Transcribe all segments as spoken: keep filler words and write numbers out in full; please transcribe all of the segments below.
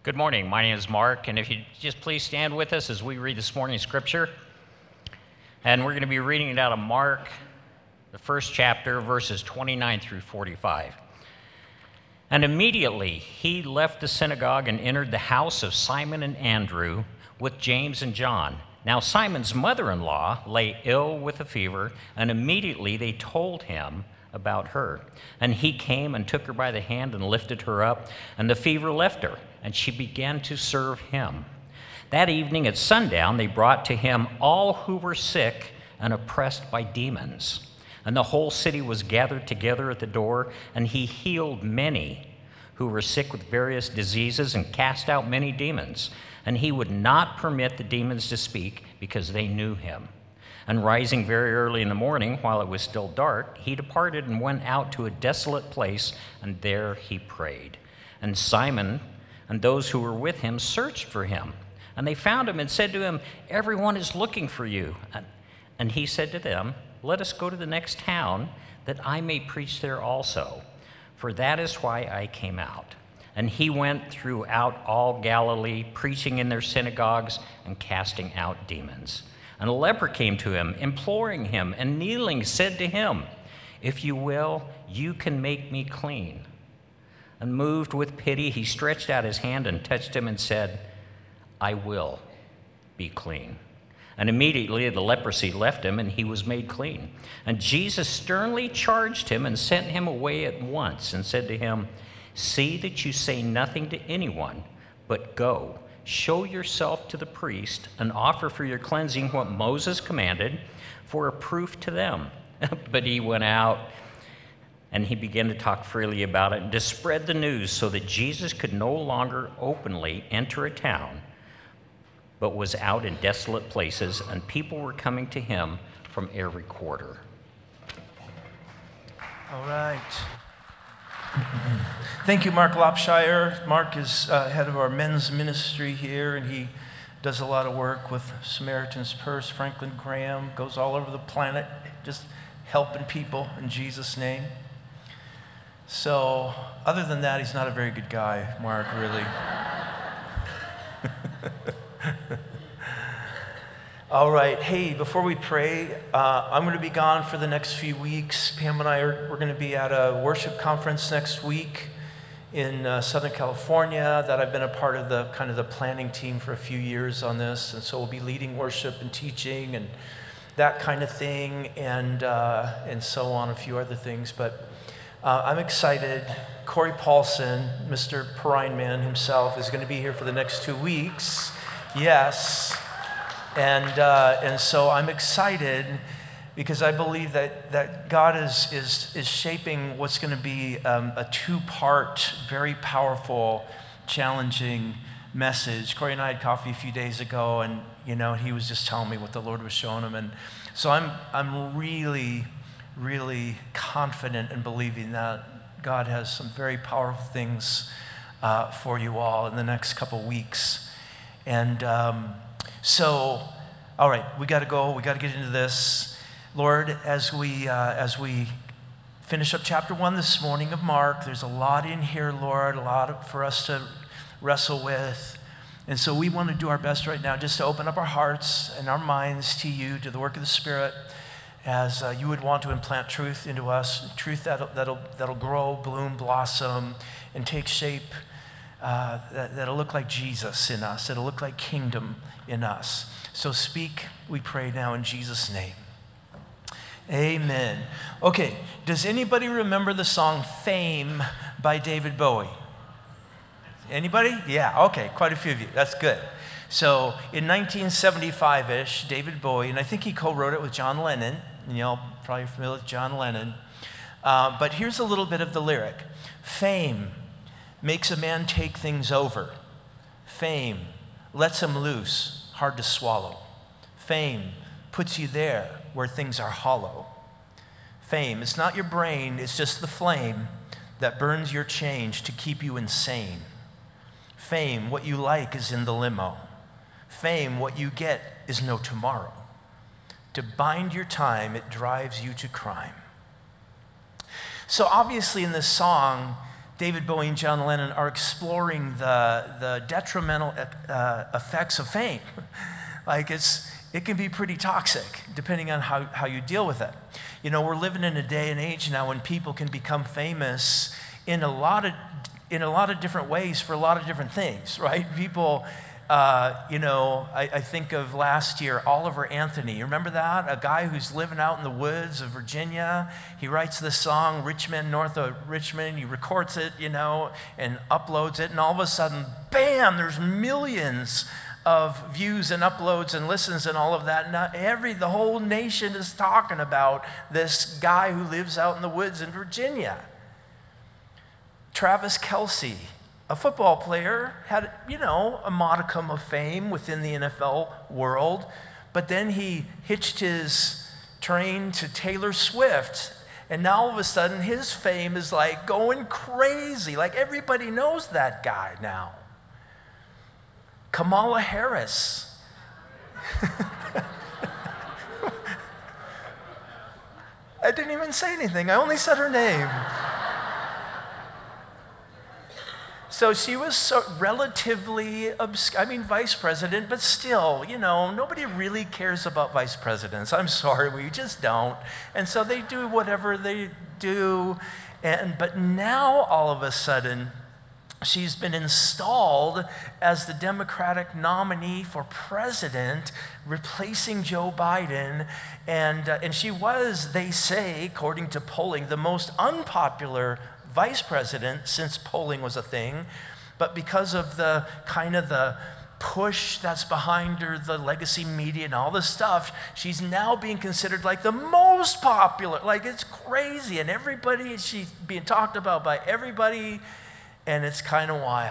Good morning. My name is Mark, and if you just please stand with us as we read this morning's scripture. And we're going to be reading it out of Mark, the first chapter, verses twenty-nine through forty-five. And immediately he left the synagogue and entered the house of Simon and Andrew with James and John. Now Simon's mother-in-law lay ill with a fever, and immediately they told him about her. And he came and took her by the hand and lifted her up, and the fever left her, and she began to serve him. That evening at sundown, they brought to him all who were sick and oppressed by demons. And the whole city was gathered together at the door, and he healed many who were sick with various diseases and cast out many demons. And he would not permit the demons to speak because they knew him. And rising very early in the morning, while it was still dark, he departed and went out to a desolate place, and there he prayed. And Simon and those who were with him searched for him. And they found him and said to him, "Everyone is looking for you." And he said to them, "Let us go to the next town, that I may preach there also, for that is why I came out." And he went throughout all Galilee, preaching in their synagogues and casting out demons. And a leper came to him, imploring him, and kneeling said to him, "If you will, you can make me clean." And moved with pity, he stretched out his hand and touched him and said, "I will be clean." And immediately the leprosy left him, and he was made clean. And Jesus sternly charged him and sent him away at once and said to him, "See that you say nothing to anyone, but go, show yourself to the priest and offer for your cleansing what Moses commanded for a proof to them." But he went out and he began to talk freely about it and to spread the news, so that Jesus could no longer openly enter a town, but was out in desolate places, and people were coming to him from every quarter. All right. Thank you, Mark Lopshire. Mark is uh, head of our men's ministry here, and he does a lot of work with Samaritan's Purse. Franklin Graham goes all over the planet, just helping people in Jesus' name. So, other than that, he's not a very good guy, Mark, really. All right. Hey, before we pray, uh, I'm going to be gone for the next few weeks. Pam and I are we're going to be at a worship conference next week in uh, Southern California that I've been a part of the kind of the planning team for a few years on this, and so we'll be leading worship and teaching and that kind of thing, and uh, and so on, a few other things. But uh, I'm excited. Corey Paulson, Mister Perrine Man himself, is going to be here for the next two weeks. Yes. And uh, and so I'm excited because I believe that, that God is, is, is shaping what's going to be um, a two-part, very powerful, challenging message. Corey and I had coffee a few days ago, and you know he was just telling me what the Lord was showing him, and so I'm I'm really, really confident in believing that God has some very powerful things uh, for you all in the next couple weeks, and. Um, So, all right, we got to go. We got to get into this, Lord. As we uh, as we finish up chapter one this morning of Mark, there's a lot in here, Lord, a lot for us to wrestle with, and so we want to do our best right now, just to open up our hearts and our minds to you, to the work of the Spirit, as uh, you would want to implant truth into us, truth that'll that'll that'll grow, bloom, blossom, and take shape. Uh, that, that'll look like Jesus in us. It'll look like kingdom in us. So speak, we pray now in Jesus' name. Amen. Okay, does anybody remember the song Fame by David Bowie? Anybody? Yeah, okay, quite a few of you. That's good. So in nineteen seventy-five-ish, David Bowie, and I think he co-wrote it with John Lennon, and y'all probably familiar with John Lennon, uh, but here's a little bit of the lyric. Fame makes a man take things over. Fame lets him loose, hard to swallow. Fame puts you there where things are hollow. Fame, it's not your brain, it's just the flame that burns your change to keep you insane. Fame, what you like is in the limo. Fame, what you get is no tomorrow. To bind your time, it drives you to crime. So obviously in this song, David Bowie and John Lennon are exploring the, the detrimental uh, effects of fame. Like it's, it can be pretty toxic depending on how, how you deal with it. You know, we're living in a day and age now when people can become famous in a lot of, in a lot of different ways for a lot of different things, right? People, uh, you know, I, I think of last year, Oliver Anthony. You remember that? A guy who's living out in the woods of Virginia. He writes this song, Richmond, north of Richmond. He records it, you know, and uploads it. And all of a sudden, bam, there's millions of views and uploads and listens and all of that. Not every, the whole nation is talking about this guy who lives out in the woods in Virginia. Travis Kelce, a football player, had, you know, a modicum of fame within the N F L world, but then he hitched his train to Taylor Swift, and now all of a sudden his fame is like going crazy. Like everybody knows that guy now. Kamala Harris. I didn't even say anything. I only said her name. So she was so relatively, obscure, I mean, vice president, but still, you know, nobody really cares about vice presidents. I'm sorry, we just don't. And so they do whatever they do. And but now, all of a sudden, she's been installed as the Democratic nominee for president, replacing Joe Biden. And, uh, and she was, they say, according to polling, the most unpopular vice president since polling was a thing. But because of the kind of the push that's behind her, the legacy media and all this stuff, she's now being considered like the most popular. Like it's crazy. And everybody, she's being talked about by everybody. And it's kind of wild.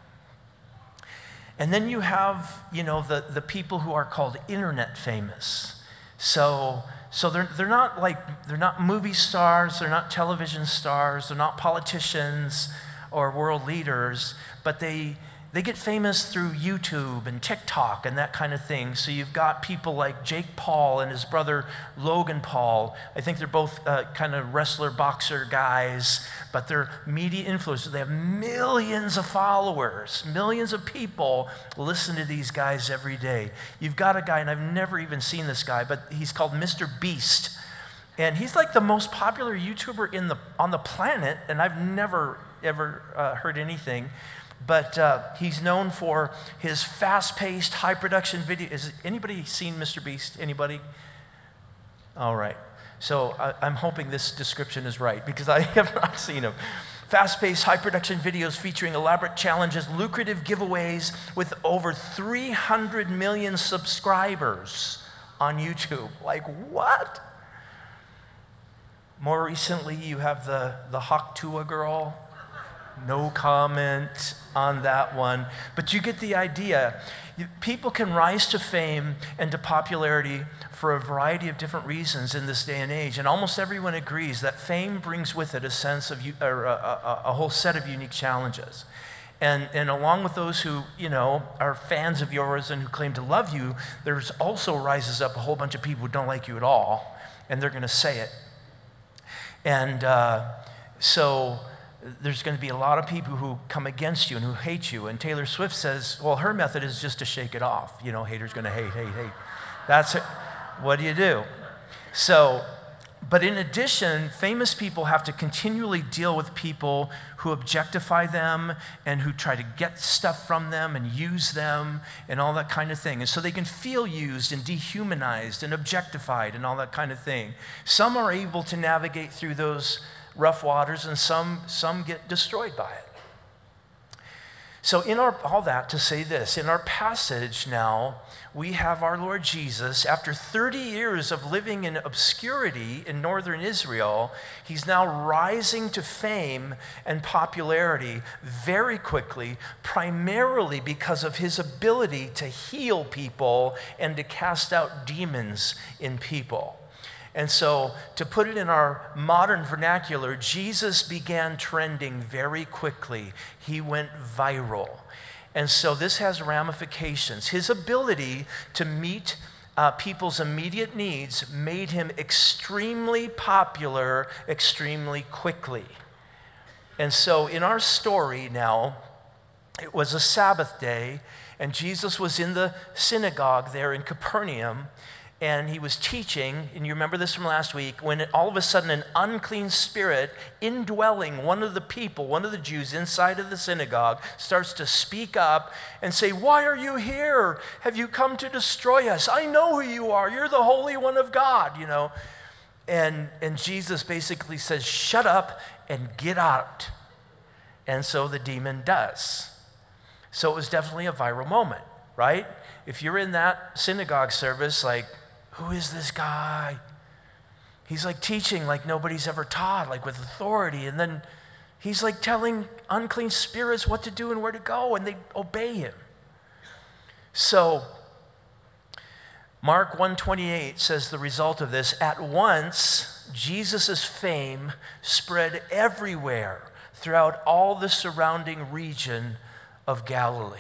And then you have, you know, the, the people who are called internet famous. So, so they're, they're not like, they're not movie stars, they're not television stars, they're not politicians or world leaders, but they, they get famous through YouTube and TikTok and that kind of thing. So you've got people like Jake Paul and his brother Logan Paul. I think they're both uh, kind of wrestler, boxer guys, but they're media influencers. They have millions of followers. Millions of people listen to these guys every day. You've got a guy, and I've never even seen this guy, but he's called Mister Beast. And he's like the most popular YouTuber in the, on the planet, and I've never, ever uh, heard anything. But uh, he's known for his fast-paced, high-production video. Has anybody seen Mister Beast? Anybody? All right. So I, I'm hoping this description is right because I have not seen him. Fast-paced, high-production videos featuring elaborate challenges, lucrative giveaways with over three hundred million subscribers on YouTube. Like, what? More recently, you have the, the Hawk Tuah girl. No comment on that one. But you get the idea. People can rise to fame and to popularity for a variety of different reasons in this day and age. And almost everyone agrees that fame brings with it a sense of, or a, a, a whole set of unique challenges. And, and along with those who, you know, are fans of yours and who claim to love you, there's also rises up a whole bunch of people who don't like you at all, and they're going to say it. And uh, so there's going to be a lot of people who come against you and who hate you. And Taylor Swift says, well, her method is just to shake it off. You know, haters going to hate, hate, hate. That's it. What do you do? So, but in addition, famous people have to continually deal with people who objectify them and who try to get stuff from them and use them and all that kind of thing. And so they can feel used and dehumanized and objectified and all that kind of thing. Some are able to navigate through those rough waters, and some some get destroyed by it. So in our, all that to say this, in our passage now, we have our Lord Jesus, after thirty years of living in obscurity in northern Israel, he's now rising to fame and popularity very quickly, primarily because of his ability to heal people and to cast out demons in people. And so, to put it in our modern vernacular, Jesus began trending very quickly. He went viral. And so this has ramifications. His ability to meet uh, people's immediate needs made him extremely popular extremely quickly. And so in our story now, it was a Sabbath day, and Jesus was in the synagogue there in Capernaum, and he was teaching, and you remember this from last week, when it, all of a sudden an unclean spirit indwelling one of the people, one of the Jews inside of the synagogue, starts to speak up and say, "Why are you here? Have you come to destroy us? I know who you are. You're the Holy One of God," you know. And, and Jesus basically says, "Shut up and get out." And so the demon does. So it was definitely a viral moment, right? If you're in that synagogue service, like, who is this guy? He's like teaching like nobody's ever taught, like with authority. And then he's like telling unclean spirits what to do and where to go, and they obey him. So Mark one twenty-eight says the result of this: at once Jesus' fame spread everywhere throughout all the surrounding region of Galilee.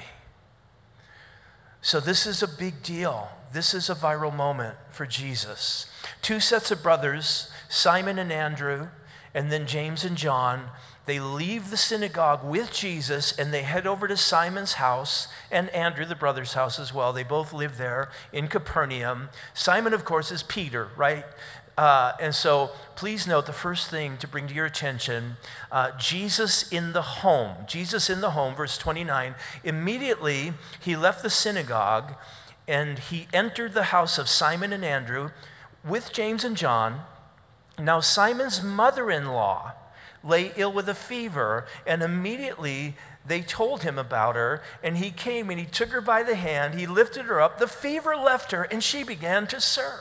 So this is a big deal. This is a viral moment for Jesus. Two sets of brothers, Simon and Andrew, and then James and John, they leave the synagogue with Jesus and they head over to Simon's house and Andrew, the brother's house as well. They both live there in Capernaum. Simon, of course, is Peter, right? Uh, and so please note the first thing to bring to your attention, uh, Jesus in the home. Jesus in the home, verse twenty-nine. Immediately he left the synagogue and he entered the house of Simon and Andrew with James and John. Now Simon's mother-in-law lay ill with a fever, and immediately they told him about her, and he came and he took her by the hand, he lifted her up, the fever left her, and she began to serve.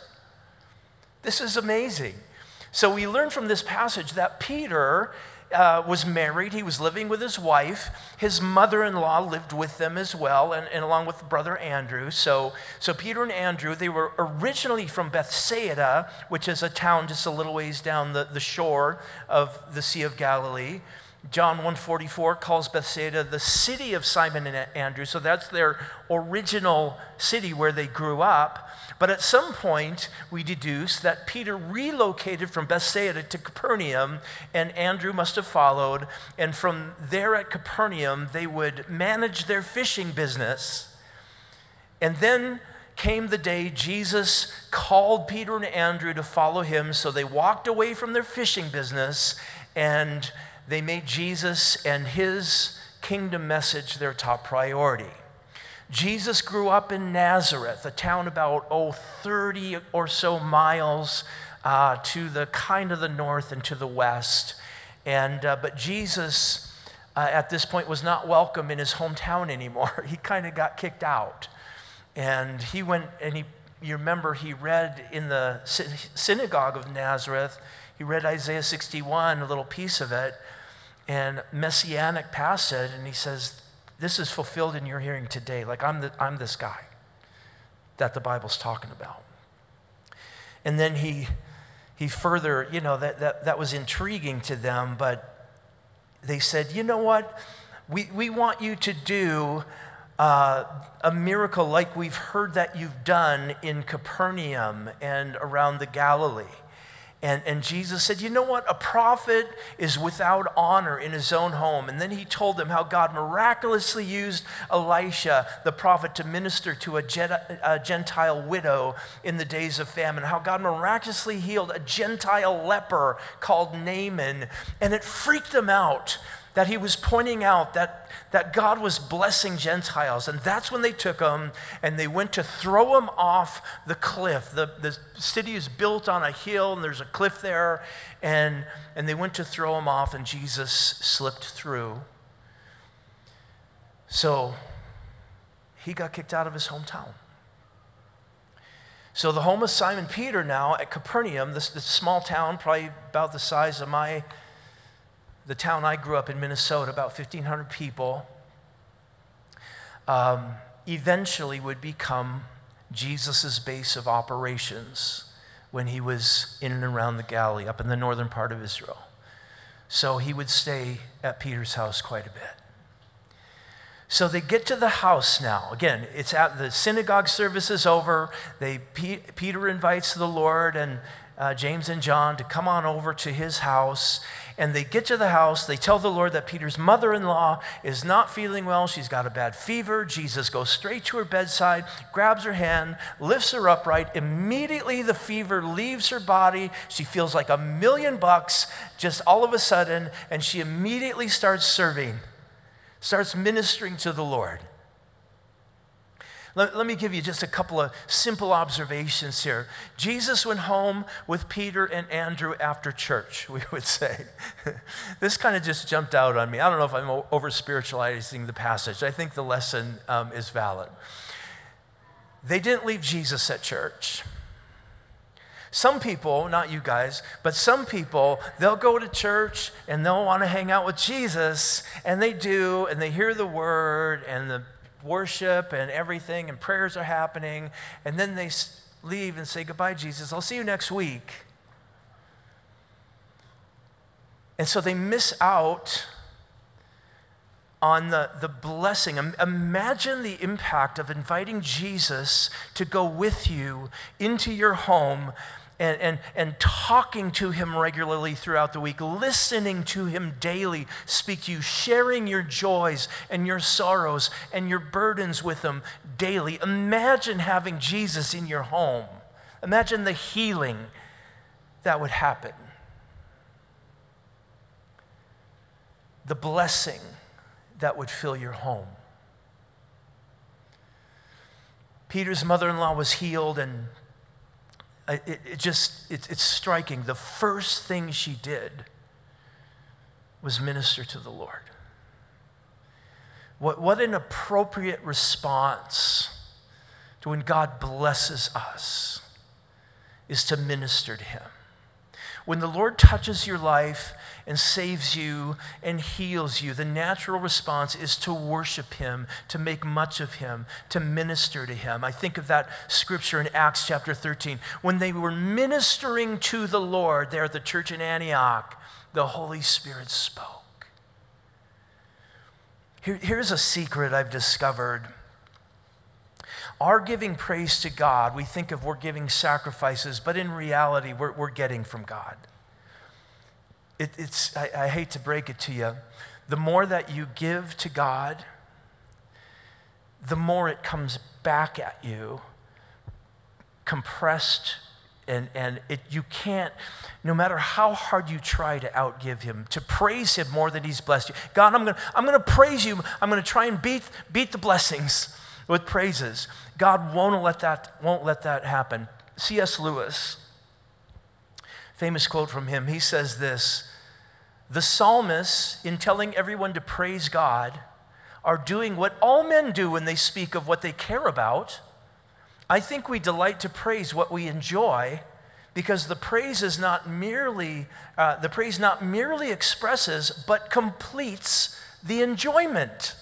This is amazing. So we learn from this passage that Peter uh, was married. He was living with his wife. His mother-in-law lived with them as well, and, and along with brother Andrew. So, so Peter and Andrew, they were originally from Bethsaida, which is a town just a little ways down the, the shore of the Sea of Galilee. John one forty-four calls Bethsaida the city of Simon and Andrew. So that's their original city where they grew up. But at some point, we deduce that Peter relocated from Bethsaida to Capernaum, and Andrew must have followed. And from there at Capernaum, they would manage their fishing business. And then came the day Jesus called Peter and Andrew to follow him. So they walked away from their fishing business, and they made Jesus and his kingdom message their top priority. Jesus grew up in Nazareth, a town about, oh, thirty or so miles uh, to the kind of the north and to the west. And uh, but Jesus, uh, at this point, was not welcome in his hometown anymore. He kind of got kicked out. And he went, and he, you remember, he read in the synagogue of Nazareth, he read Isaiah sixty-one, a little piece of it, and messianic passage, and he says, this is fulfilled in your hearing today. Like, I'm, the, I'm this guy that the Bible's talking about. And then he he further, you know, that, that, that was intriguing to them, but they said, you know what? We, we want you to do uh, a miracle like we've heard that you've done in Capernaum and around the Galilee. And, and Jesus said, you know what? A prophet is without honor in his own home. And then he told them how God miraculously used Elisha, the prophet, to minister to a Gentile widow in the days of famine, how God miraculously healed a Gentile leper called Naaman. And it freaked them out that he was pointing out that, that God was blessing Gentiles. And that's when they took him and they went to throw him off the cliff. The, the city is built on a hill and there's a cliff there. And, and they went to throw him off and Jesus slipped through. So he got kicked out of his hometown. So the home of Simon Peter now at Capernaum, this, this small town, probably about the size of my the town I grew up in, Minnesota, about fifteen hundred people, um, eventually would become Jesus' base of operations when he was in and around the Galilee, up in the northern part of Israel. So he would stay at Peter's house quite a bit. So they get to the house now. Again, it's at the synagogue service is over. They, P- Peter invites the Lord and uh, James and John to come on over to his house. And they get to the house. They tell the Lord that Peter's mother-in-law is not feeling well. She's got a bad fever. Jesus goes straight to her bedside, grabs her hand, lifts her upright. Immediately the fever leaves her body. She feels like a million bucks just all of a sudden, and she immediately starts serving, starts ministering to the Lord. Let, let me give you just a couple of simple observations here. Jesus went home with Peter and Andrew after church, we would say. This kind of just jumped out on me. I don't know if I'm over-spiritualizing the passage. I think the lesson um, is valid. They didn't leave Jesus at church. Some people, not you guys, but some people, they'll go to church and they'll want to hang out with Jesus, and they do, and they hear the word and the worship and everything, and prayers are happening, and then they leave and say, goodbye, Jesus, I'll see you next week. And so they miss out on the, the blessing. Imagine the impact of inviting Jesus to go with you into your home and, and, and talking to him regularly throughout the week, listening to him daily speak to you, sharing your joys and your sorrows and your burdens with him daily. Imagine having Jesus in your home. Imagine the healing that would happen. The blessing that would fill your home. Peter's mother-in-law was healed, and it, it just, it, it's striking. The first thing she did was minister to the Lord. What, what an appropriate response to when God blesses us is to minister to him. When the Lord touches your life and saves you and heals you, the natural response is to worship him, to make much of him, to minister to him. I think of that scripture in Acts chapter thirteen. When they were ministering to the Lord there at the church in Antioch, the Holy Spirit spoke. Here, here's a secret I've discovered. Our giving praise to God, we think of we're giving sacrifices, but in reality, we're, we're getting from God. It, it's, I, I hate to break it to you, the more that you give to God, the more it comes back at you, compressed, and, and it, you can't, no matter how hard you try to outgive him, to praise him more than he's blessed you. God, I'm gonna, I'm gonna praise you. I'm gonna try and beat, beat the blessings with praises. God won't let that, won't let that happen. C S Lewis, famous quote from him, he says this: the psalmists, in telling everyone to praise God, are doing what all men do when they speak of what they care about. I think we delight to praise what we enjoy, because the praise is not merely, uh, the praise not merely expresses, but completes the enjoyment.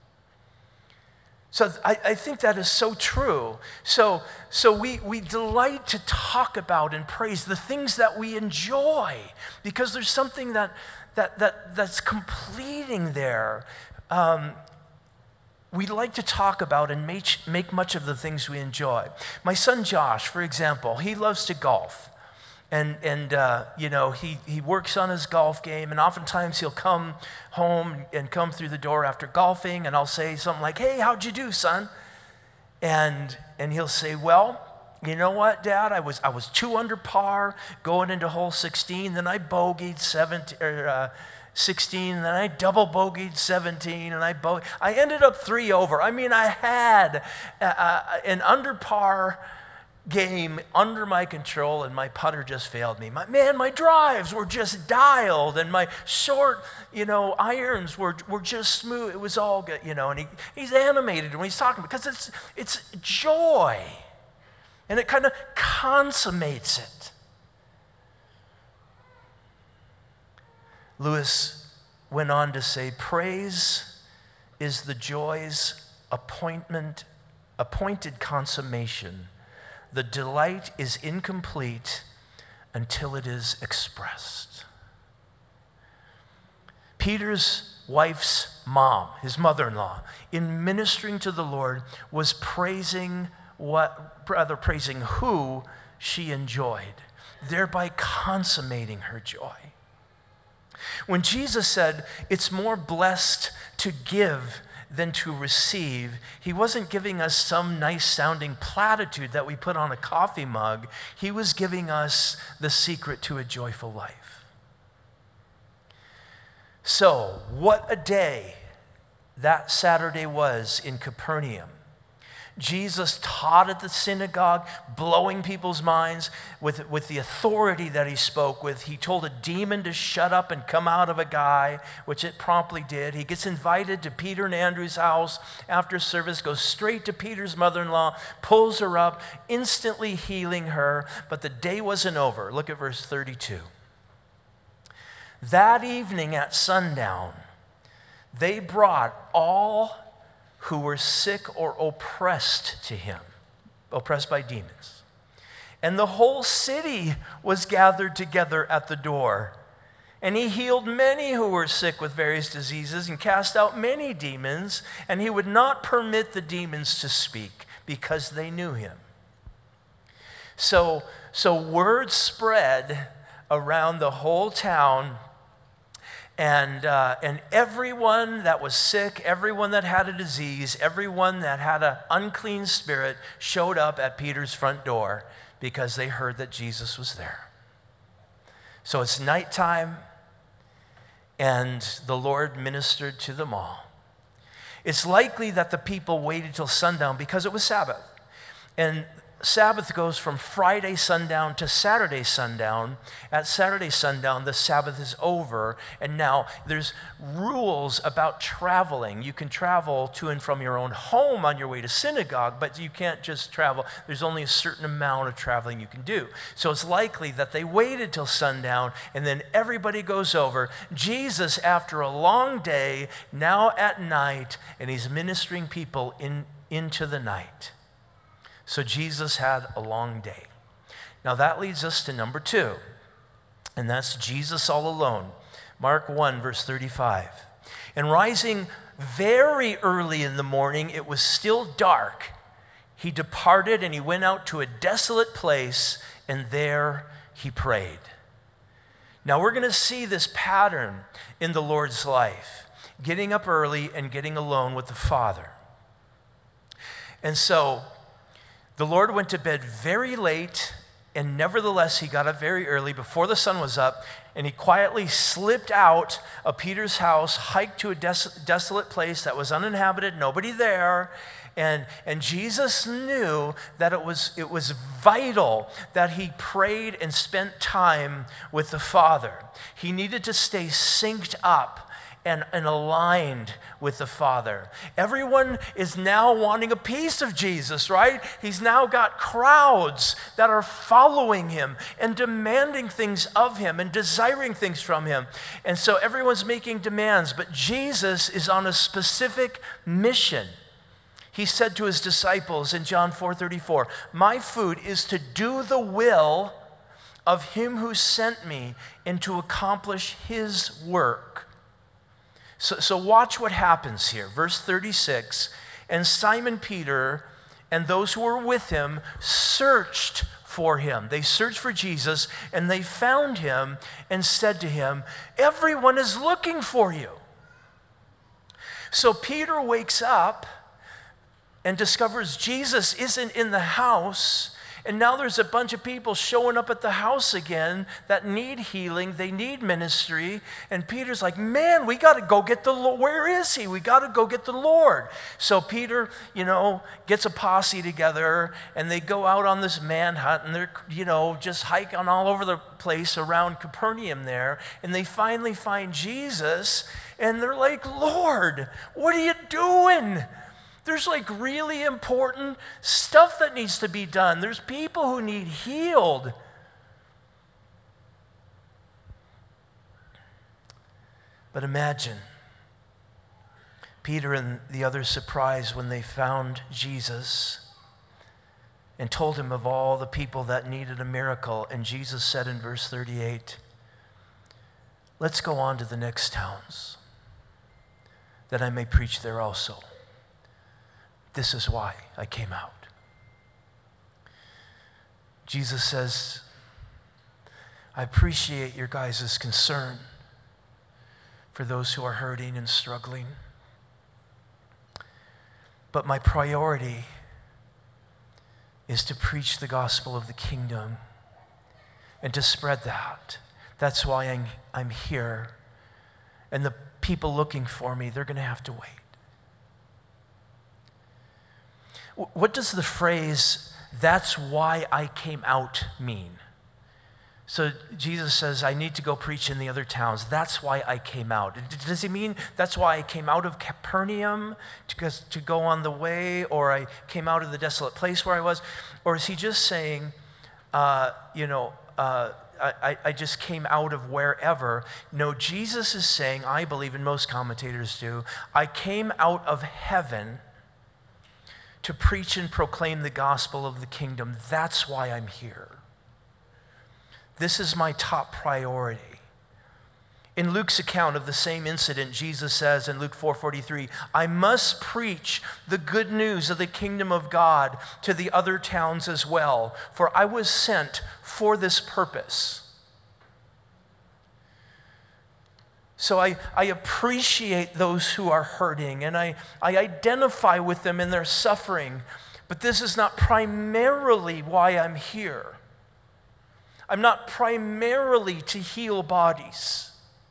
So I, I think that is so true. So, so we, we delight to talk about and praise the things that we enjoy, because there's something that, that, that, that's completing there. Um, we like to talk about and make, make much of the things we enjoy. My son Josh, for example, he loves to golf. And, and uh, you know, he, he works on his golf game, and oftentimes he'll come home and come through the door after golfing, and I'll say something like, hey, how'd you do, son? And, and he'll say, well, you know what, Dad, I was, I was two under par going into hole sixteen, then I bogeyed seventeen, or, uh, sixteen, and then I double bogeyed seventeen, and I bogeyed. I ended up three over. I mean, I had uh, an under par game under my control, and my putter just failed me. My, man, my drives were just dialed, and my short, you know, irons were were just smooth. It was all good, you know. And he, he's animated when he's talking, because it's it's joy, and it kind of consummates it. Lewis went on to say, praise is the joy's appointment, appointed consummation. The delight is incomplete until it is expressed. Peter's wife's mom, his mother-in-law, in ministering to the Lord, was praising what, rather praising who she enjoyed. thereby consummating her joy. When Jesus said, it's more blessed to give than to receive, he wasn't giving us some nice sounding platitude that we put on a coffee mug. He was giving us the secret to a joyful life. So, what a day that Saturday was in Capernaum. Jesus taught at the synagogue, blowing people's minds with, with the authority that he spoke with. He told a demon to shut up and come out of a guy, which it promptly did. He gets invited to Peter and Andrew's house after service, goes straight to Peter's mother-in-law, pulls her up, instantly healing her. But the day wasn't over. Look at verse thirty-two. That evening at sundown, they brought all who were sick or oppressed to him, oppressed by demons. And the whole city was gathered together at the door. And he healed many who were sick with various diseases and cast out many demons. And he would not permit the demons to speak because they knew him. So, so word spread around the whole town. And, uh, and everyone that was sick, everyone that had a disease, everyone that had an unclean spirit showed up at Peter's front door because they heard that Jesus was there. So it's nighttime, and the Lord ministered to them all. It's likely that the people waited till sundown because it was Sabbath. And Sabbath goes from Friday sundown to Saturday sundown. At Saturday sundown, the Sabbath is over, and now there's rules about traveling. You can travel to and from your own home on your way to synagogue, but you can't just travel. There's only a certain amount of traveling you can do. So it's likely that they waited till sundown, and then everybody goes over. Jesus, after a long day, now at night, and he's ministering people in, into the night. So Jesus had a long day. Now that leads us to number two, and that's Jesus all alone. Mark one, verse thirty-five. And rising very early in the morning, it was still dark. He departed and he went out to a desolate place, and there he prayed. Now we're going to see this pattern in the Lord's life, getting up early and getting alone with the Father. And so the Lord went to bed very late, and nevertheless he got up very early before the sun was up, and he quietly slipped out of Peter's house, hiked to a des- desolate place that was uninhabited, nobody there. And, and Jesus knew that it was, it was vital that he prayed and spent time with the Father. He needed to stay synced up and, and aligned with the Father. Everyone is now wanting a piece of Jesus, right? He's now got crowds that are following him and demanding things of him and desiring things from him. And so everyone's making demands, but Jesus is on a specific mission. He said to his disciples in John four thirty-four, "My food is to do the will of him who sent me and to accomplish his work." So, so watch what happens here. Verse thirty-six, and Simon Peter and those who were with him searched for him. They searched for Jesus, and they found him and said to him, "Everyone is looking for you." So Peter wakes up and discovers Jesus isn't in the house. And now there's a bunch of people showing up at the house again that need healing. They need ministry. And Peter's like, man, we got to go get the Lord. Where is he? We got to go get the Lord. So Peter, you know, gets a posse together, and they go out on this manhunt, and they're, you know, just hiking all over the place around Capernaum there. And they finally find Jesus, and they're like, Lord, what are you doing? There's like really important stuff that needs to be done. There's people who need healed. But imagine Peter and the others surprised when they found Jesus and told him of all the people that needed a miracle. And Jesus said in verse thirty-eight, "Let's go on to the next towns, that I may preach there also. This is why I came out." Jesus says, I appreciate your guys' concern for those who are hurting and struggling. But my priority is to preach the gospel of the kingdom and to spread that. That's why I'm, I'm here. And the people looking for me, they're going to have to wait. What does the phrase, "that's why I came out," mean? So Jesus says, I need to go preach in the other towns. That's why I came out. Does he mean that's why I came out of Capernaum to, to go on the way, or I came out of the desolate place where I was? Or is he just saying, uh, you know, uh, I, I just came out of wherever? No, Jesus is saying, I believe, and most commentators do, I came out of heaven to preach and proclaim the gospel of the kingdom. That's why I'm here. This is my top priority. In Luke's account of the same incident, Jesus says in Luke four forty-three, I must preach the good news of the kingdom of God to the other towns as well, for I was sent for this purpose. So I, I appreciate those who are hurting, and I, I identify with them in their suffering, but this is not primarily why I'm here. I'm not primarily to heal bodies.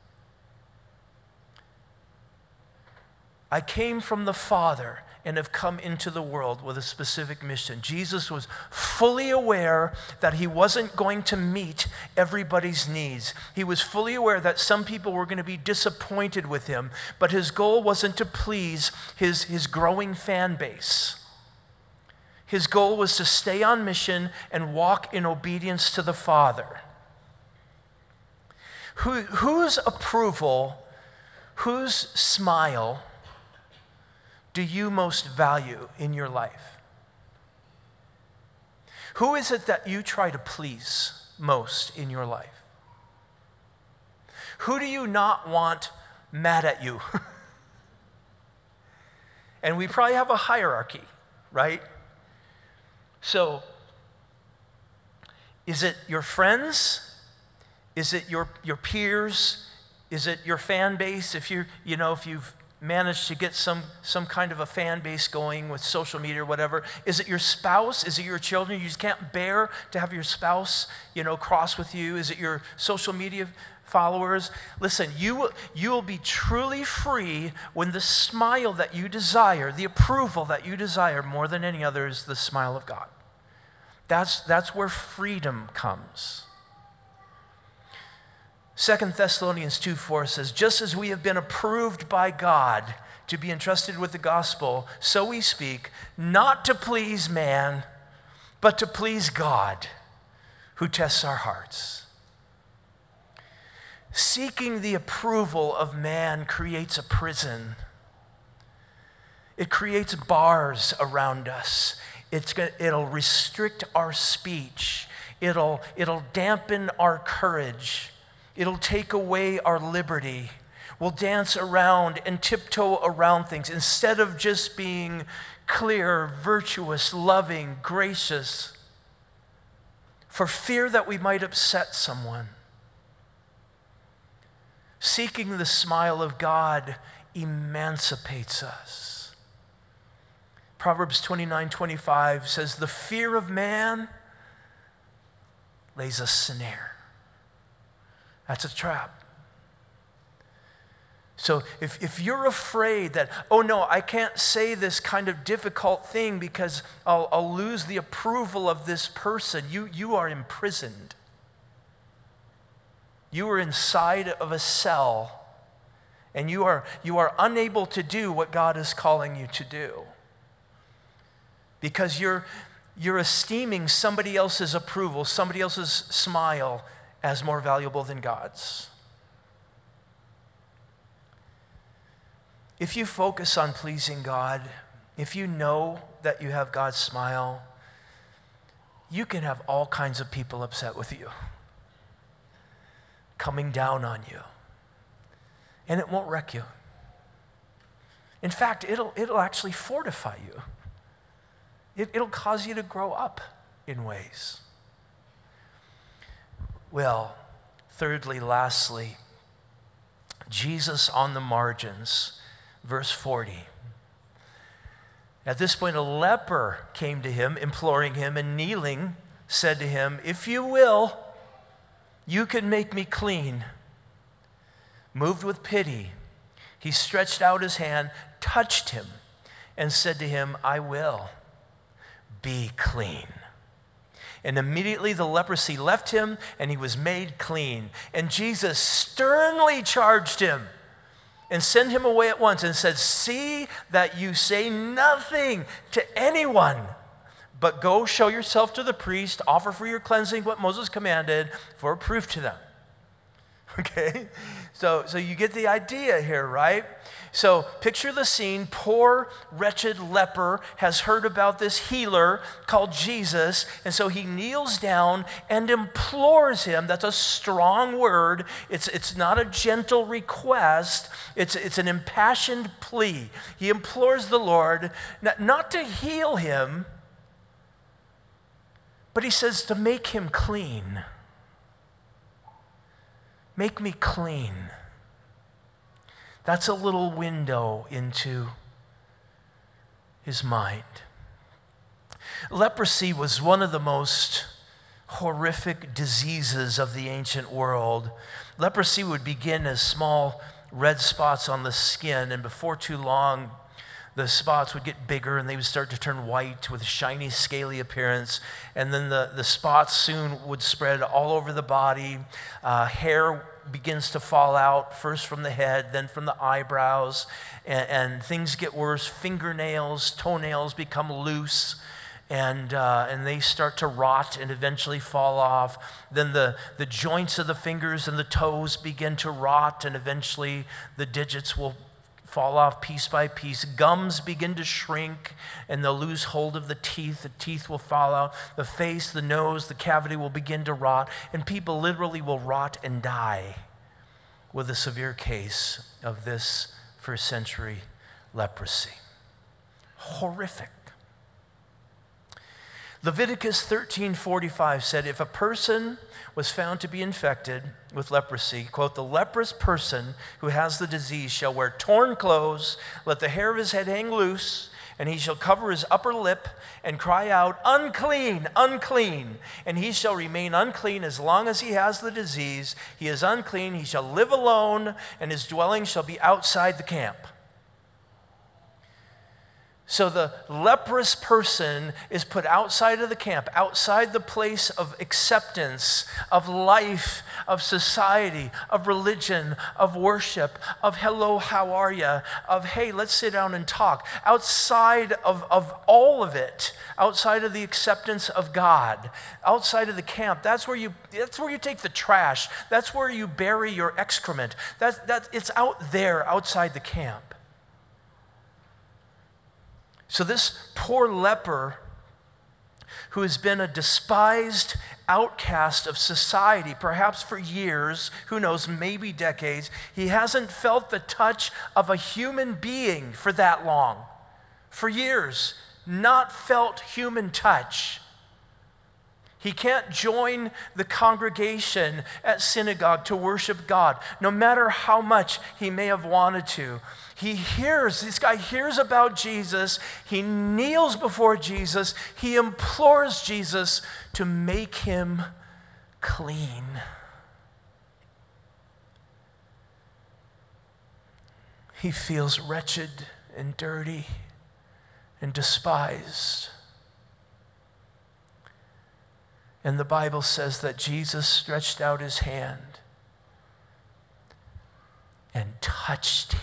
I came from the Father and have come into the world with a specific mission. Jesus was fully aware that he wasn't going to meet everybody's needs. He was fully aware that some people were going to be disappointed with him, but his goal wasn't to please his, his growing fan base. His goal was to stay on mission and walk in obedience to the Father. Who, whose approval, whose smile do you most value in your life? Who is it that you try to please most in your life? Who do you not want mad at you? And we probably have a hierarchy, right? So, is it your friends? Is it your, your peers? Is it your fan base? If you you know, if you've managed to get some, some kind of a fan base going with social media or whatever. Is it your spouse? Is it your children? You just can't bear to have your spouse, you know, cross with you. Is it your social media followers? Listen, you will, you will be truly free when the smile that you desire, the approval that you desire more than any other, is the smile of God. That's, that's where freedom comes. Second Thessalonians two four says, just as we have been approved by God to be entrusted with the gospel, so we speak, not to please man, but to please God, who tests our hearts. Seeking the approval of man creates a prison. It creates bars around us. It's gonna, it'll restrict our speech. It'll, it'll dampen our courage. It'll take away our liberty. We'll dance around and tiptoe around things instead of just being clear, virtuous, loving, gracious, for fear that we might upset someone. Seeking the smile of God emancipates us. Proverbs twenty-nine twenty-five says, the fear of man lays a snare. That's a trap. So if, if you're afraid that, oh no, I can't say this kind of difficult thing because I'll, I'll lose the approval of this person, you, you are imprisoned. You are inside of a cell, and you are, you are unable to do what God is calling you to do. Because you're, you're esteeming somebody else's approval, somebody else's smile as more valuable than God's. If you focus on pleasing God, if you know that you have God's smile, you can have all kinds of people upset with you, coming down on you, and it won't wreck you. In fact, it'll, it'll actually fortify you. It, it'll cause you to grow up in ways. Well, Thirdly, lastly, Jesus on the margins, verse forty. At this point, a leper came to him, imploring him, and kneeling, said to him, "If you will, you can make me clean." Moved with pity, he stretched out his hand, touched him, and said to him, "I will, be clean." And immediately the leprosy left him, and he was made clean. And Jesus sternly charged him and sent him away at once and said, "See that you say nothing to anyone, but go show yourself to the priest, offer for your cleansing what Moses commanded for a proof to them." Okay? So, so you get the idea here, right? So picture the scene. Poor, wretched leper has heard about this healer called Jesus, and so he kneels down and implores him. That's a strong word. It's, it's not a gentle request. It's, it's an impassioned plea. He implores the Lord not, not to heal him, but he says to make him clean. Make me clean. That's a little window into his mind. Leprosy was one of the most horrific diseases of the ancient world. Leprosy would begin as small red spots on the skin, and before too long, the spots would get bigger and they would start to turn white with a shiny, scaly appearance. And then the, the spots soon would spread all over the body. Uh, hair begins to fall out, first from the head, then from the eyebrows. And, and things get worse. Fingernails, toenails become loose. And, uh, and they start to rot and eventually fall off. Then the, the joints of the fingers and the toes begin to rot, and eventually the digits will fall off piece by piece. Gums begin to shrink, and they'll lose hold of the teeth. The teeth will fall out. The face, the nose, the cavity will begin to rot, and people literally will rot and die with a severe case of this first century leprosy. Horrific. Leviticus thirteen forty-five said, if a person was found to be infected with leprosy, quote, the leprous person who has the disease shall wear torn clothes, let the hair of his head hang loose, and he shall cover his upper lip and cry out, unclean, unclean. And he shall remain unclean as long as he has the disease. He is unclean, he shall live alone, and his dwelling shall be outside the camp. So the leprous person is put outside of the camp, outside the place of acceptance, of life, of society, of religion, of worship, of hello, how are you, of hey, let's sit down and talk. Outside of, of all of it, outside of the acceptance of God, outside of the camp, that's where you that's where you take the trash. That's where you bury your excrement. That, that, it's out there, outside the camp. So this poor leper, who has been a despised outcast of society, perhaps for years, who knows, maybe decades, he hasn't felt the touch of a human being for that long. For years, not felt human touch. He can't join the congregation at synagogue to worship God, no matter how much he may have wanted to. He hears, this guy hears about Jesus. He kneels before Jesus. He implores Jesus to make him clean. He feels wretched and dirty and despised. And the Bible says that Jesus stretched out his hand and touched him.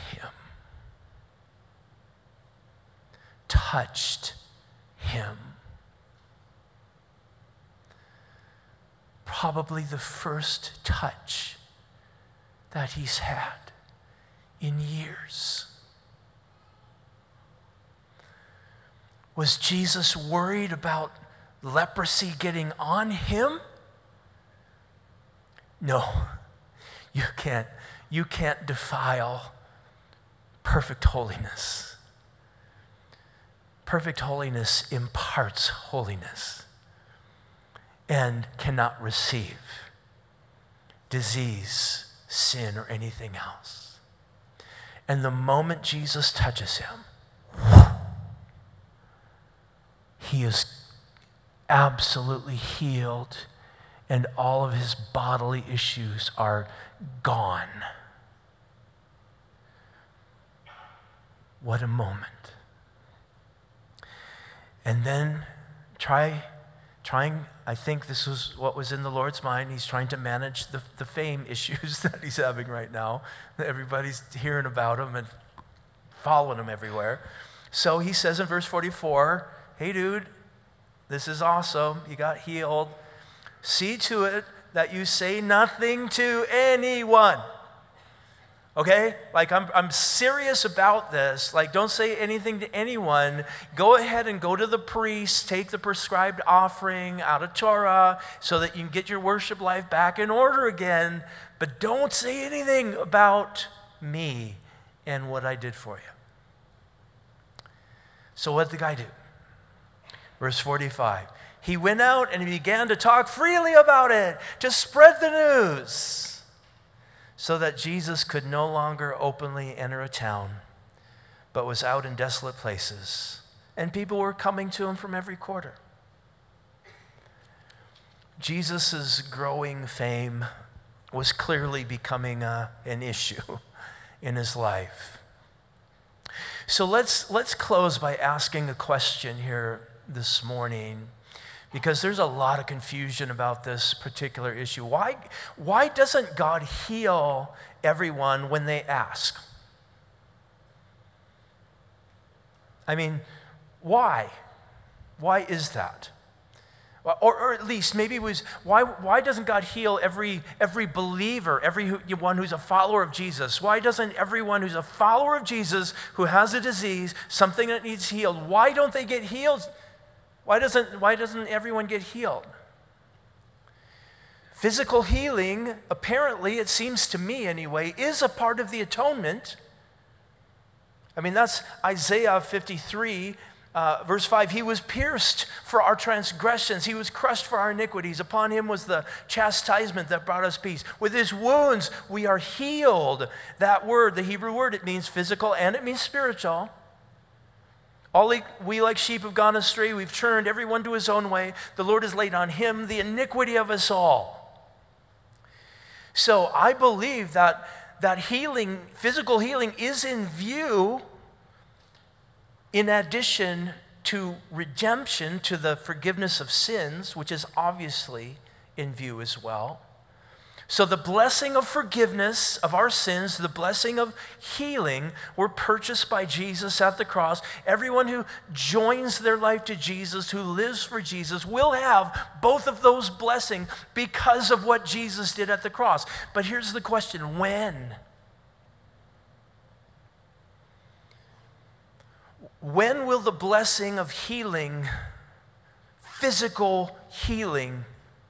Touched him. Probably the first touch that he's had in years. Was Jesus worried about leprosy getting on him? No, you can't, you can't defile perfect holiness. Perfect holiness imparts holiness and cannot receive. disease, sin, or anything else. And the moment Jesus touches him, he is absolutely healed, and all of his bodily issues are gone. What a moment. And then try, trying, I think this was what was in the Lord's mind. He's trying to manage the, the fame issues that he's having right now. Everybody's hearing about him and following him everywhere. So he says in verse forty-four, hey dude, this is awesome. You got healed. See to it that you say nothing to anyone. Okay? Like, I'm, I'm serious about this. Like, don't say anything to anyone. Go ahead and go to the priest, take the prescribed offering out of Torah so that you can get your worship life back in order again. But don't say anything about me and what I did for you. So what did the guy do? Verse forty-five. He went out and he began to talk freely about it, to spread the news, so that Jesus could no longer openly enter a town, but was out in desolate places, and people were coming to him from every quarter. Jesus' growing fame was clearly becoming a, an issue in his life. So let's, let's close by asking a question here this morning, because there's a lot of confusion about this particular issue. Why, why doesn't God heal everyone when they ask? I mean, why? Why is that? Or, or at least maybe it was, why, why doesn't God heal every, every believer, everyone who's a follower of Jesus? Why doesn't everyone who's a follower of Jesus who has a disease, something that needs healed, why don't they get healed? Why doesn't, why doesn't everyone get healed? Physical healing, apparently, it seems to me anyway, is a part of the atonement. I mean, that's Isaiah fifty-three, uh, verse five. He was pierced for our transgressions. He was crushed for our iniquities. Upon him was the chastisement that brought us peace. With his wounds, we are healed. That word, the Hebrew word, it means physical and it means spiritual. All we like sheep have gone astray. We've turned everyone to his own way. The Lord has laid on him the iniquity of us all. So I believe that, that healing, physical healing is in view in addition to redemption, to the forgiveness of sins, which is obviously in view as well. So the blessing of forgiveness of our sins, the blessing of healing, were purchased by Jesus at the cross. Everyone who joins their life to Jesus, who lives for Jesus, will have both of those blessings because of what Jesus did at the cross. But here's the question, when? When will the blessing of healing, physical healing,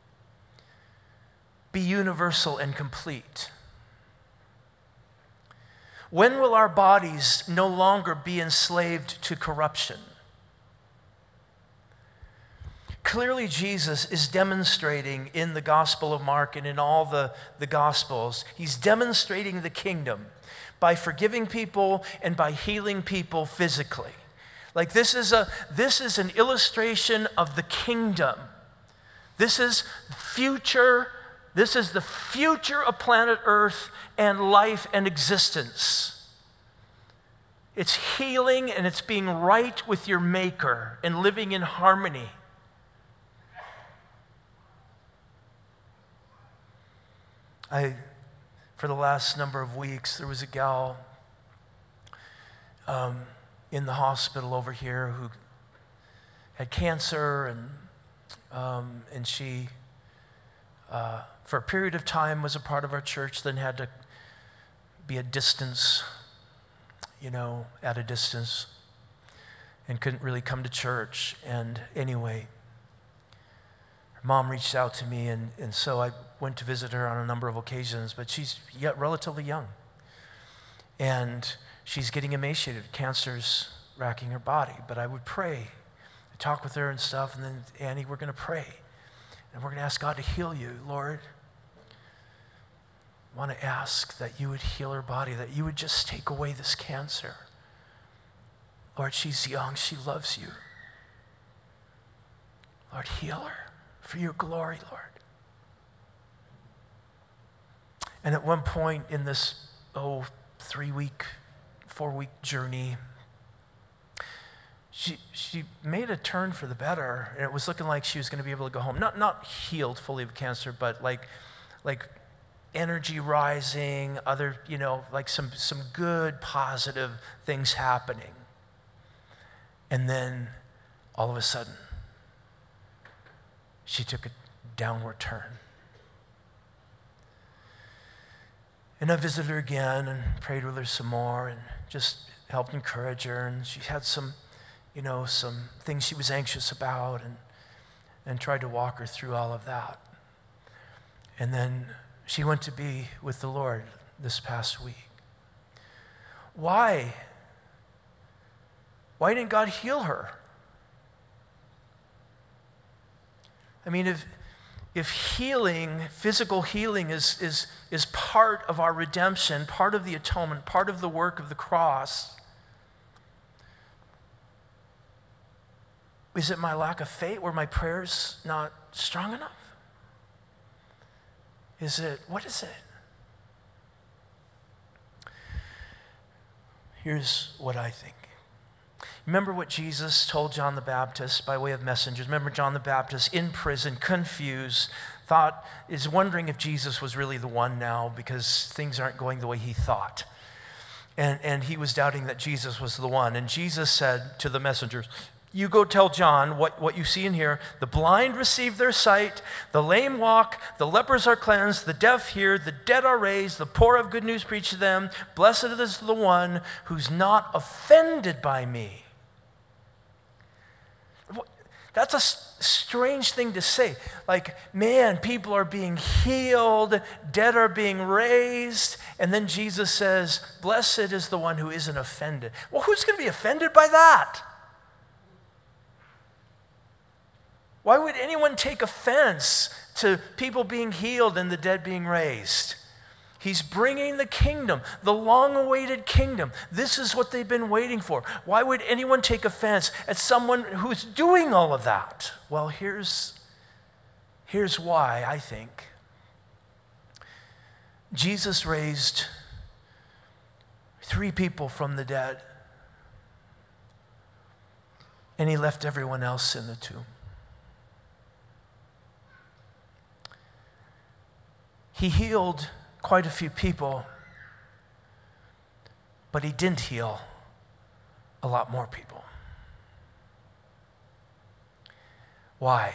be universal and complete? When will our bodies no longer be enslaved to corruption? Clearly, Jesus is demonstrating in the Gospel of Mark and in all the, the Gospels, he's demonstrating the kingdom by forgiving people and by healing people physically. Like this is a this is an illustration of the kingdom. This is future This is the future of planet Earth and life and existence. It's healing and it's being right with your Maker and living in harmony. I, for the last number of weeks, there was a gal um, in the hospital over here who had cancer, and um, and she, uh, for a period of time, was a part of our church, then had to be a distance, you know, at a distance, and couldn't really come to church. And anyway, her mom reached out to me, and, and so I went to visit her on a number of occasions, but she's yet relatively young. And she's getting emaciated. Cancer's racking her body. But I would pray, I'd talk with her and stuff, and then, Annie, we're going to pray. And we're going to ask God to heal you, Lord. I want to ask that you would heal her body, that you would just take away this cancer. Lord, she's young. She loves you. Lord, heal her for your glory, Lord. And at one point in this, oh, three-week, four-week journey, she she made a turn for the better, and it was looking like she was going to be able to go home. Not not healed fully of cancer, but like like energy rising, other, you know, like some some good, positive things happening. And then all of a sudden, she took a downward turn. And I visited her again and prayed with her some more and just helped encourage her. And she had some, you know, some things she was anxious about, and and tried to walk her through all of that. And then she went to be with the Lord this past week. Why? Why didn't God heal her? I mean, if if healing, physical healing is, is, is part of our redemption, part of the atonement, part of the work of the cross, is it my lack of faith? Were my prayers not strong enough? Is it, what is it? Here's what I think. Remember what Jesus told John the Baptist by way of messengers. Remember John the Baptist in prison, confused, thought, is wondering if Jesus was really the one now because things aren't going the way he thought. And, and he was doubting that Jesus was the one. And Jesus said to the messengers, you go tell John what, what you see and hear. The blind receive their sight, the lame walk, the lepers are cleansed, the deaf hear, the dead are raised, the poor have good news preached to them. Blessed is the one who's not offended by me. That's a strange thing to say. Like, man, people are being healed, dead are being raised, and then Jesus says, blessed is the one who isn't offended. Well, who's going to be offended by that? Why would anyone take offense to people being healed and the dead being raised? He's bringing the kingdom, the long-awaited kingdom. This is what they've been waiting for. Why would anyone take offense at someone who's doing all of that? Well, here's, here's why, I think. Jesus raised three people from the dead, and he left everyone else in the tomb. He healed quite a few people, but he didn't heal a lot more people. Why?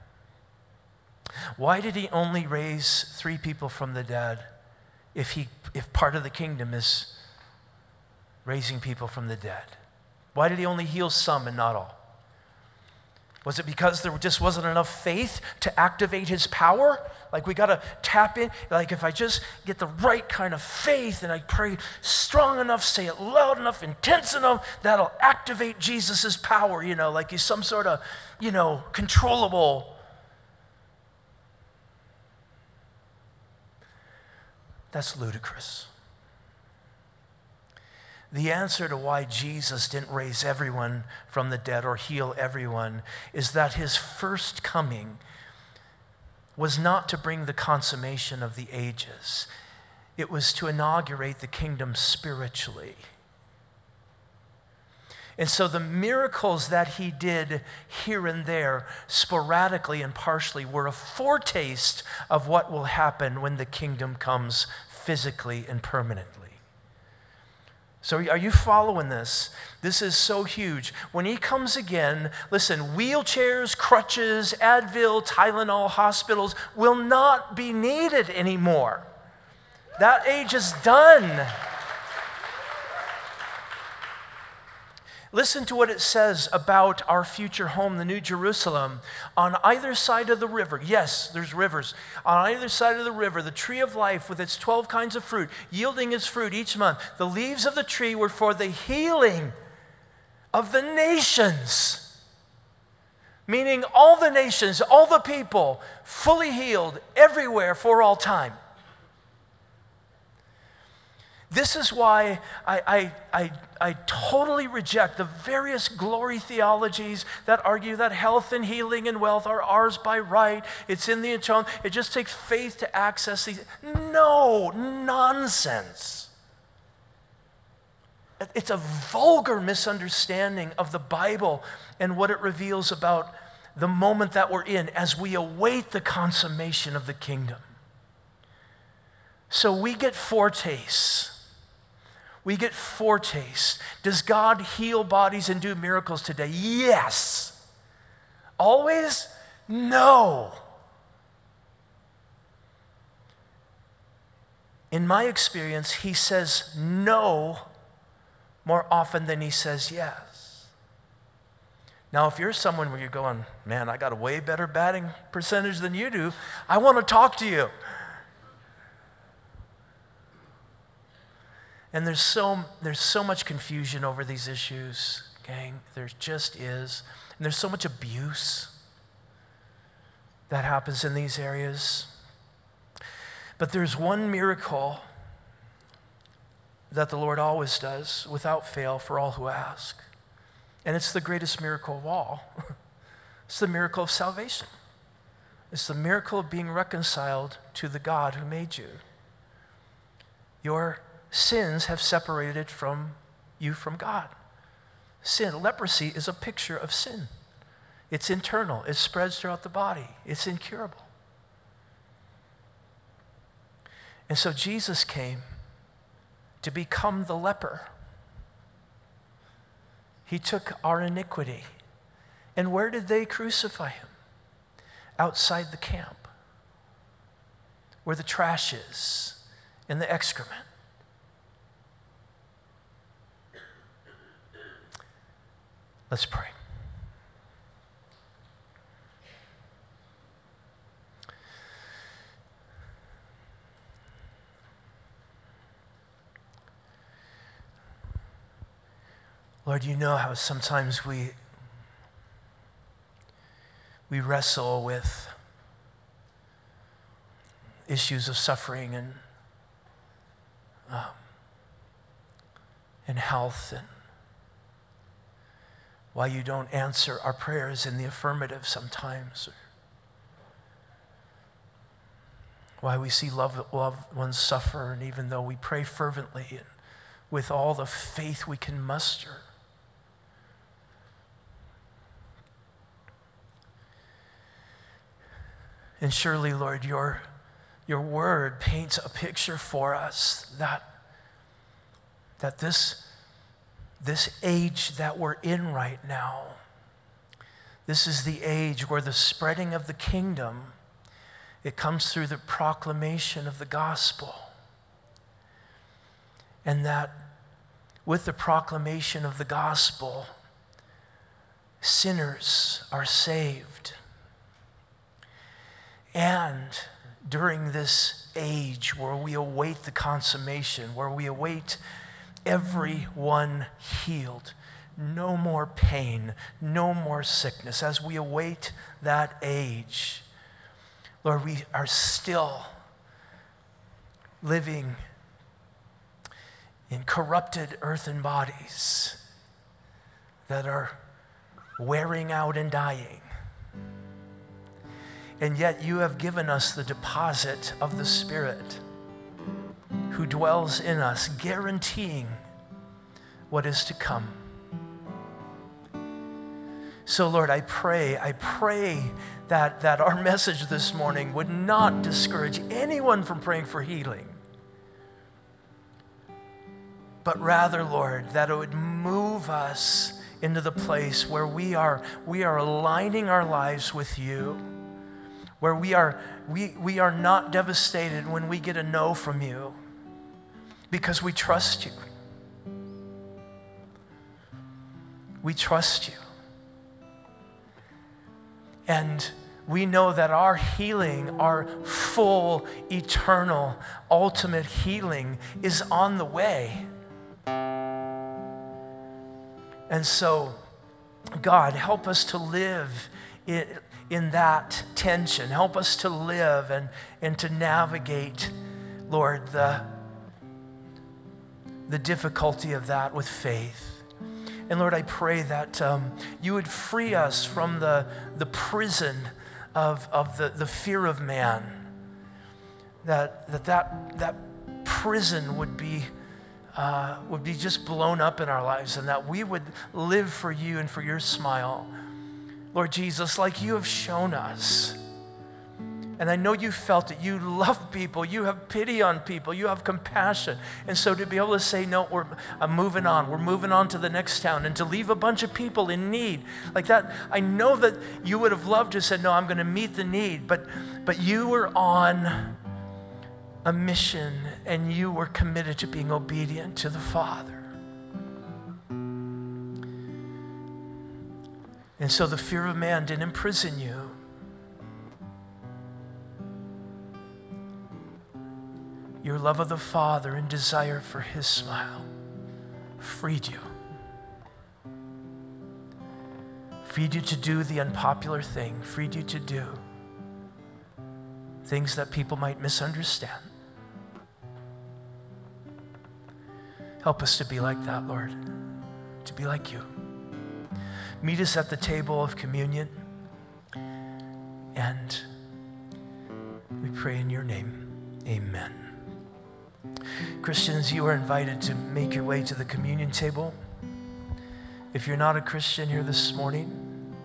Why did he only raise three people from the dead if he if part of the kingdom is raising people from the dead? Why did he only heal some and not all? Was it because there just wasn't enough faith to activate his power? Like, we got to tap in. Like, if I just get the right kind of faith and I pray strong enough, say it loud enough, intense enough, that'll activate Jesus' power, you know, like he's some sort of, you know, controllable. That's ludicrous. The answer to why Jesus didn't raise everyone from the dead or heal everyone is that his first coming was not to bring the consummation of the ages. It was to inaugurate the kingdom spiritually. And so the miracles that he did here and there, sporadically and partially, were a foretaste of what will happen when the kingdom comes physically and permanently. So are you following this? This is so huge. When he comes again, listen, wheelchairs, crutches, Advil, Tylenol, hospitals will not be needed anymore. That age is done. Listen to what it says about our future home, the New Jerusalem. On either side of the river, yes, there's rivers. On either side of the river, the tree of life with its twelve kinds of fruit, yielding its fruit each month. The leaves of the tree were for the healing of the nations. Meaning all the nations, all the people, fully healed everywhere for all time. This is why I, I, I, I totally reject the various glory theologies that argue that health and healing and wealth are ours by right. It's in the atonement. It just takes faith to access these. No, nonsense. It's a vulgar misunderstanding of the Bible and what it reveals about the moment that we're in as we await the consummation of the kingdom. So we get foretastes. We get foretastes. Does God heal bodies and do miracles today? Yes. Always? No. In my experience, he says no more often than he says yes. Now, if you're someone where you're going, man, I got a way better batting percentage than you do, I want to talk to you. And there's so, there's so much confusion over these issues, gang. There just is. And there's so much abuse that happens in these areas. But there's one miracle that the Lord always does without fail for all who ask. And it's the greatest miracle of all. It's the miracle of salvation. It's the miracle of being reconciled to the God who made you. Your sins have separated from you from God. Sin, leprosy is a picture of sin. It's internal. It spreads throughout the body. It's incurable. And so Jesus came to become the leper. He took our iniquity. And where did they crucify him? Outside the camp, where the trash is and the excrement. Let's pray. Lord, you know how sometimes we we wrestle with issues of suffering and um, and health, and why you don't answer our prayers in the affirmative sometimes, or why we see loved loved ones suffer, and even though we pray fervently and with all the faith we can muster, and surely, Lord, your, your word paints a picture for us that, that this, this age that we're in right now, this is the age where the spreading of the kingdom, it comes through the proclamation of the gospel. And that with the proclamation of the gospel, sinners are saved. And during this age where we await the consummation, where we await everyone healed, no more pain, no more sickness, as we await that age, Lord, we are still living in corrupted earthen bodies that are wearing out and dying. And yet you have given us the deposit of the Spirit who dwells in us, guaranteeing what is to come. So Lord, I pray, I pray that, that our message this morning would not discourage anyone from praying for healing, but rather, Lord, that it would move us into the place where we are, we are aligning our lives with you, where we are, we, we are not devastated when we get a no from you because we trust you. We trust you. And we know that our healing, our full, eternal, ultimate healing is on the way. And so, God, help us to live in, in that tension. Help us to live and, and to navigate, Lord, the, the difficulty of that with faith. And Lord, I pray that um, you would free us from the, the prison of, of the, the fear of man, that that, that, that prison would be, uh, would be just blown up in our lives, and that we would live for you and for your smile. Lord Jesus, like you have shown us. And I know you felt it. You love people. You have pity on people. You have compassion. And so to be able to say, no, we're I'm moving on. We're moving on to the next town. And to leave a bunch of people in need like that, I know that you would have loved to have said, no, I'm going to meet the need. But, but you were on a mission, and you were committed to being obedient to the Father. And so the fear of man didn't imprison you. Your love of the Father and desire for his smile freed you. Freed you to do the unpopular thing. Freed you to do things that people might misunderstand. Help us to be like that, Lord. To be like you. Meet us at the table of communion. And we pray in your name. Amen. Christians, you are invited to make your way to the communion table. If you're not a Christian here this morning,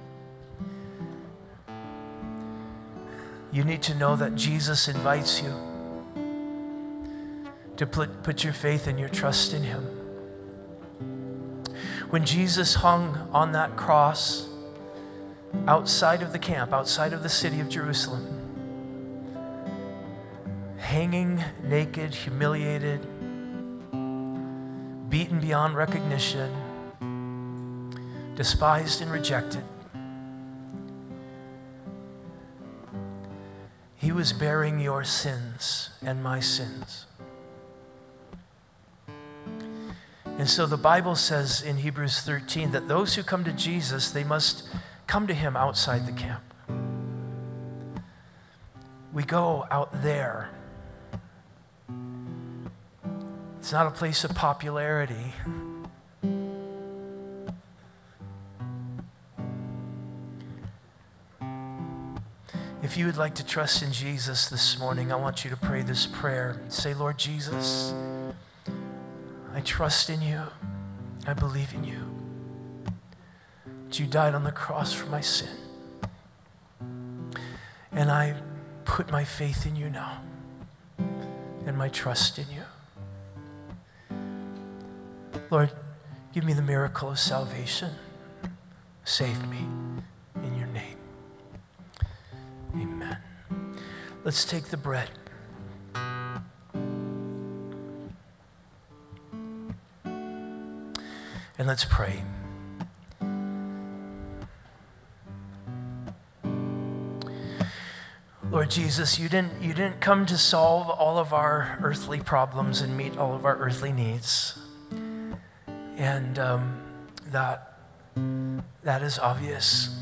you need to know that Jesus invites you to put, put your faith and your trust in him. When Jesus hung on that cross outside of the camp, outside of the city of Jerusalem, hanging naked, humiliated, beaten beyond recognition, despised and rejected, he was bearing your sins and my sins. And so the Bible says in Hebrews thirteen that those who come to Jesus, they must come to him outside the camp. We go out there. It's not a place of popularity. If you would like to trust in Jesus this morning, I want you to pray this prayer. Say, Lord Jesus, I trust in you. I believe in you. That you died on the cross for my sin. And I put my faith in you now and my trust in you. Lord, give me the miracle of salvation. Save me in your name. Amen. Let's take the bread. And let's pray. Lord Jesus, you didn't, you didn't come to solve all of our earthly problems and meet all of our earthly needs. And um, that, that is obvious.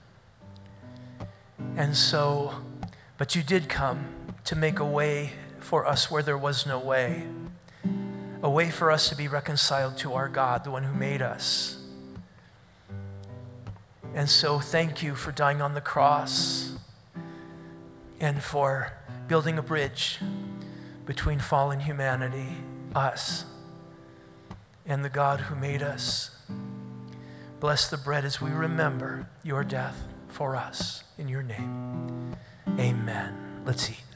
And so, but you did come to make a way for us where there was no way. A way for us to be reconciled to our God, the one who made us. And so thank you for dying on the cross and for building a bridge between fallen humanity, us, and the God who made us. Bless the bread as we remember your death for us. In your name, amen. Let's eat.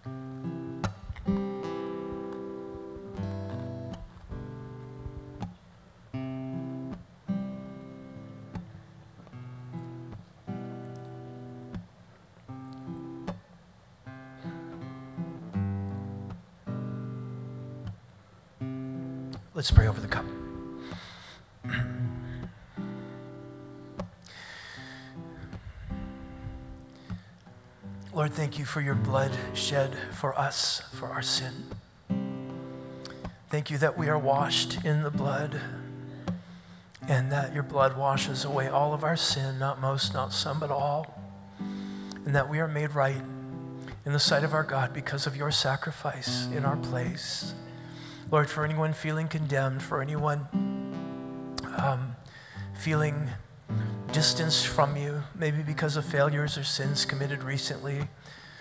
Let's pray over the cup. Lord, thank you for your blood shed for us, for our sin. Thank you that we are washed in the blood and that your blood washes away all of our sin, not most, not some, but all. And that we are made right in the sight of our God because of your sacrifice in our place. Lord, for anyone feeling condemned, for anyone um, feeling distanced from you, maybe because of failures or sins committed recently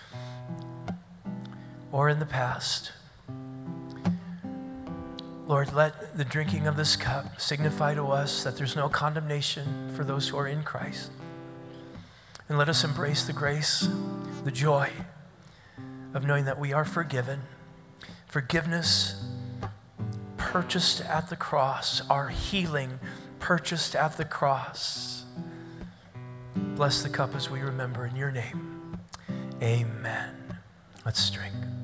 or in the past, Lord, let the drinking of this cup signify to us that there's no condemnation for those who are in Christ. And let us embrace the grace, the joy of knowing that we are forgiven. Forgiveness purchased at the cross, our healing purchased at the cross. Bless the cup as we remember in your name. Amen. Let's drink.